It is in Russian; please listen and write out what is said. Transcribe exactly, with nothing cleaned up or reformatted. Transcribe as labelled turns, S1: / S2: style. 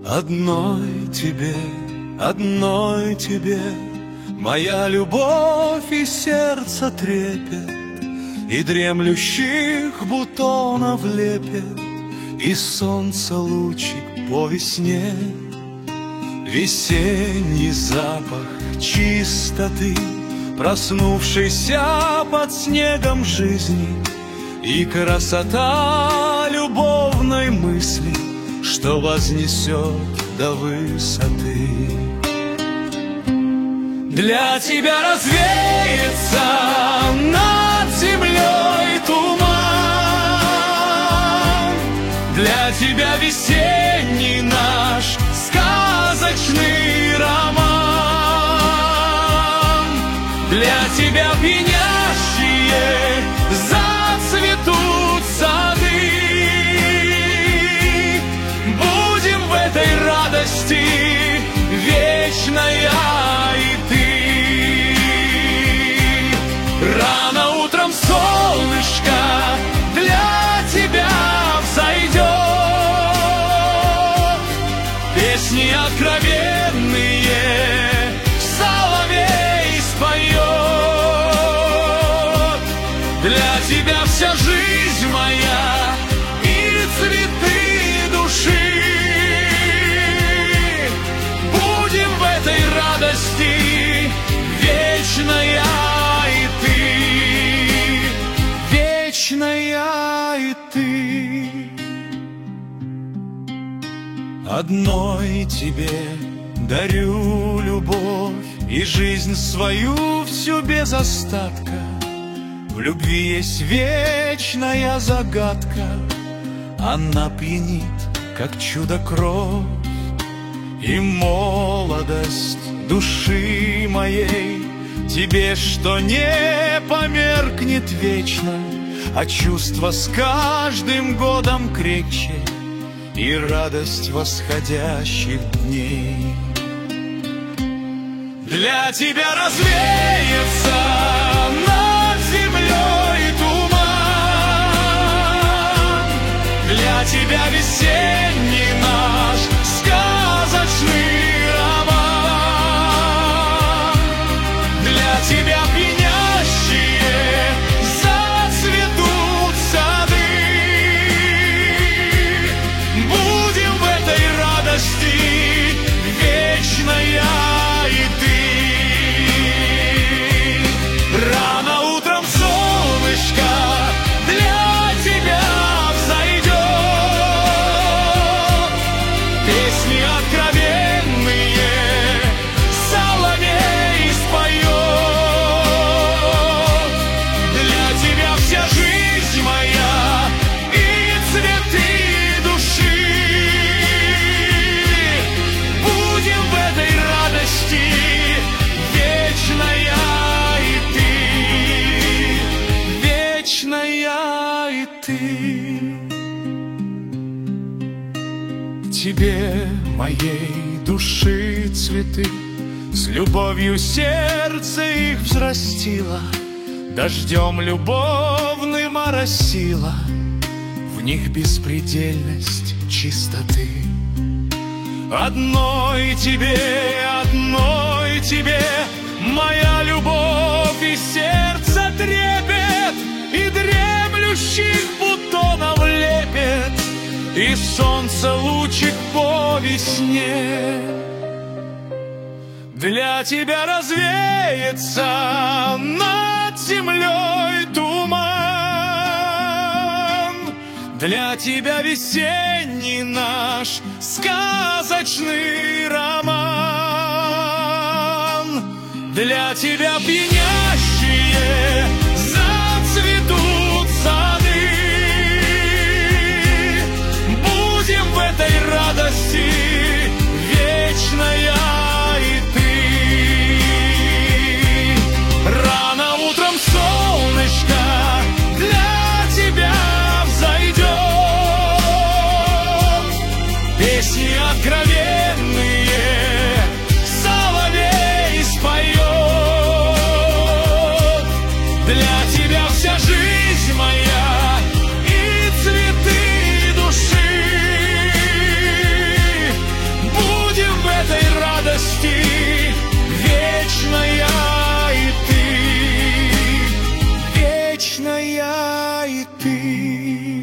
S1: Одной тебе, одной тебе моя любовь и сердце трепет, и дремлющих бутонов лепет, и солнца лучик по весне. Весенний запах чистоты, проснувшийся под снегом жизни, и красота любовной мысли, что вознесет до высоты. Для тебя развеется над землей туман, для тебя весенний наш сказочный роман, для тебя пьянящие зацветут сады. Будем в этой радости вечная и ты. Рано утром солнышко для тебя взойдет, песни откровенные соловей споет. Для тебя вся жизнь моя и цветы души. Будем в этой радости вечная и ты, вечная и ты. Одной тебе дарю любовь и жизнь свою всю без остатка. В любви есть вечная загадка, она пьянит, как чудо-кровь. И молодость души моей тебе, что не померкнет вечно, а чувство с каждым годом крепче, и радость восходящих дней. Для тебя развеется над землей туман, для тебя весенний наш сказочный роман, для тебя пьянящие зацветут сады. Будем в этой радости вечная и ты. Рано утром солнышко для тебя взойдет, песни откровенные соловей споет. Для тебя вся жизнь моя и цветы души. Будем в этой радости вечная и ты, вечная и ты. Тебе моей души цветы, с любовью сердце их взрастило, дождем любовным оросило, в них беспредельность чистоты. Одной тебе, одной тебе моя любовь и сердце трепет, и дремлющих бутонов лепет, и солнце лучик по весне. Для тебя развеется над землей туман, для тебя весенний наш сказочный роман, для тебя пьянящие зацветут сады. Будем в этой радости вечная и ты. Рано утром солнышко для тебя взойдет, песни откровенные соловей споет. Для и ты.